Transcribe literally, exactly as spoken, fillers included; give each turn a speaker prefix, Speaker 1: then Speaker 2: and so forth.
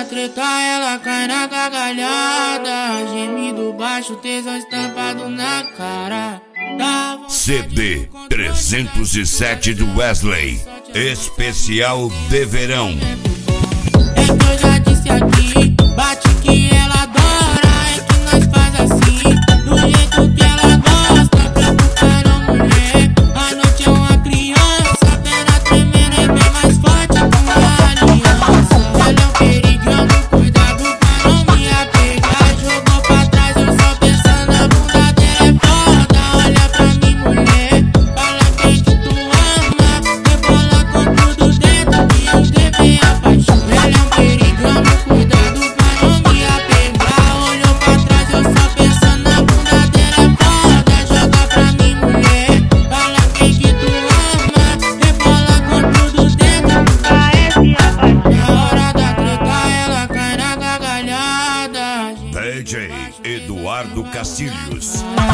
Speaker 1: da treta ela cai na gargalhada. Gemido baixo, tesão estampado na cara.
Speaker 2: C D trezentos e sete do Wesley, especial de verão.
Speaker 1: É que eu já disse aqui, bate que ela adora. É que nós faz assim, do jeito que ela gosta. Preocuparam mulher, a noite é uma criança. Perna tremendo é bem mais forte que uma aliança. Ela é um perigão, cuidado pra não me apegar. Jogou pra trás, eu só pensando a bunda dela é foda. Olha pra mim mulher, fala quem que tu ama. Rebola com tudo dentro que eu devei a paixão. Ela é um perigão, cuidado pra não me apegar. Olhou pra trás, eu só pensando na bunda dela é foda. Joga pra mim mulher, fala quem que tu ama. Rebola com tudo dentro que parece a paixão. Na hora da treta ela cai na gargalhada.
Speaker 2: D J Eduardo Castilhos.